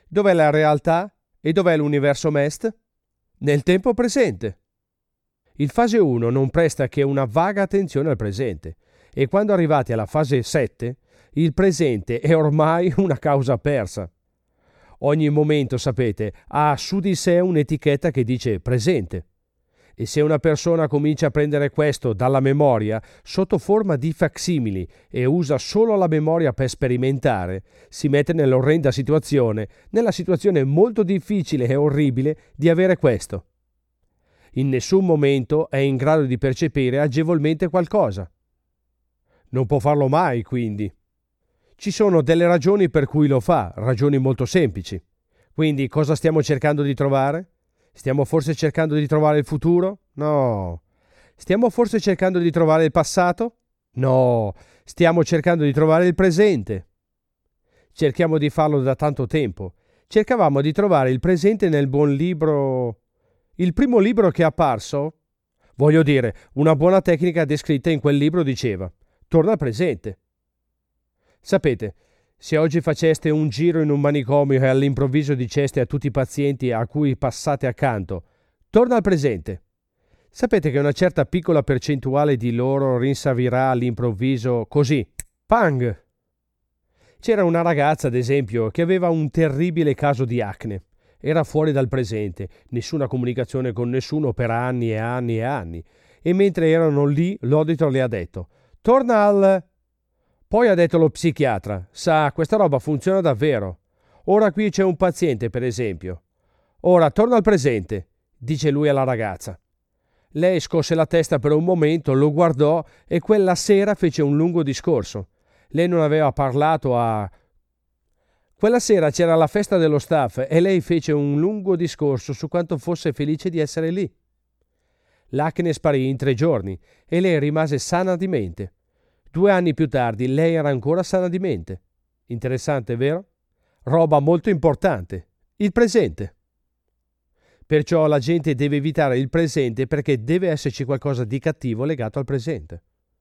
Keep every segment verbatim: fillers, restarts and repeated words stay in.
Dov'è la realtà e dov'è l'universo M E S T? Nel tempo presente. Il fase uno non presta che una vaga attenzione al presente e quando arrivate alla fase sette, il presente è ormai una causa persa. Ogni momento, sapete, ha su di sé un'etichetta che dice presente. E se una persona comincia a prendere questo dalla memoria sotto forma di facsimili e usa solo la memoria per sperimentare, si mette nell'orrenda situazione, nella situazione molto difficile e orribile di avere questo. In nessun momento è in grado di percepire agevolmente qualcosa. Non può farlo mai, quindi. Ci sono delle ragioni per cui lo fa, ragioni molto semplici. Quindi cosa stiamo cercando di trovare? Stiamo forse cercando di trovare il futuro? No. Stiamo forse cercando di trovare il passato? No. Stiamo cercando di trovare il presente. Cerchiamo di farlo da tanto tempo. Cercavamo di trovare il presente nel buon libro... Il primo libro che è apparso? Voglio dire, una buona tecnica descritta in quel libro diceva: torna al presente. Sapete, se oggi faceste un giro in un manicomio e all'improvviso diceste a tutti i pazienti a cui passate accanto: torna al presente, sapete che una certa piccola percentuale di loro rinsavirà all'improvviso così, pang! C'era una ragazza, ad esempio, che aveva un terribile caso di acne. Era fuori dal presente, nessuna comunicazione con nessuno per anni e anni e anni. E mentre erano lì, l'auditor le ha detto: torna al... Poi ha detto lo psichiatra: sa, questa roba funziona davvero. Ora qui c'è un paziente, per esempio. Ora torna al presente, dice lui alla ragazza. Lei scosse la testa per un momento, lo guardò e quella sera fece un lungo discorso. Lei non aveva parlato a... Quella sera c'era la festa dello staff e lei fece un lungo discorso su quanto fosse felice di essere lì. L'acne sparì in tre giorni e lei rimase sana di mente. Due anni più tardi lei era ancora sana di mente. Interessante, vero? Roba molto importante. Il presente. Perciò la gente deve evitare il presente perché deve esserci qualcosa di cattivo legato al presente.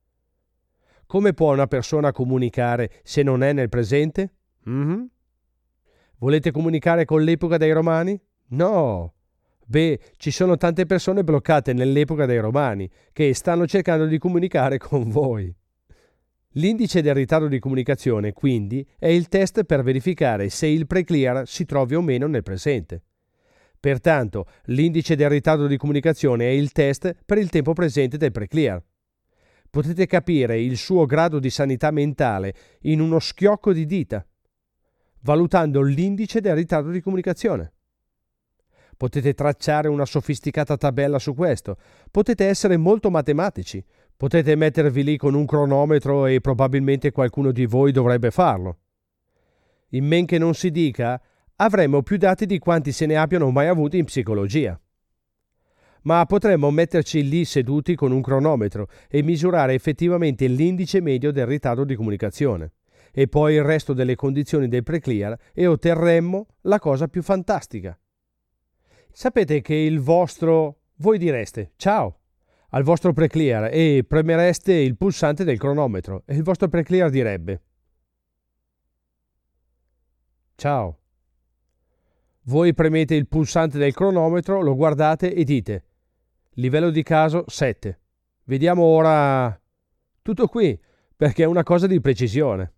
Come può una persona comunicare se non è nel presente? Mm-hmm. Volete comunicare con l'epoca dei Romani? No. Beh, ci sono tante persone bloccate nell'epoca dei Romani che stanno cercando di comunicare con voi. L'indice del ritardo di comunicazione, quindi, è il test per verificare se il pre-clear si trovi o meno nel presente. Pertanto, l'indice del ritardo di comunicazione è il test per il tempo presente del pre-clear. Potete capire il suo grado di sanità mentale in uno schiocco di dita, valutando l'indice del ritardo di comunicazione. Potete tracciare una sofisticata tabella su questo, potete essere molto matematici, potete mettervi lì con un cronometro e probabilmente qualcuno di voi dovrebbe farlo. In men che non si dica, avremmo più dati di quanti se ne abbiano mai avuti in psicologia. Ma potremmo metterci lì seduti con un cronometro e misurare effettivamente l'indice medio del ritardo di comunicazione e poi il resto delle condizioni del pre-clear e otterremmo la cosa più fantastica. Sapete che il vostro... Voi direste ciao al vostro pre-clear e premereste il pulsante del cronometro e il vostro pre-clear direbbe ciao. Voi premete il pulsante del cronometro, lo guardate e dite livello di caso sette. Vediamo ora... Tutto qui, perché è una cosa di precisione.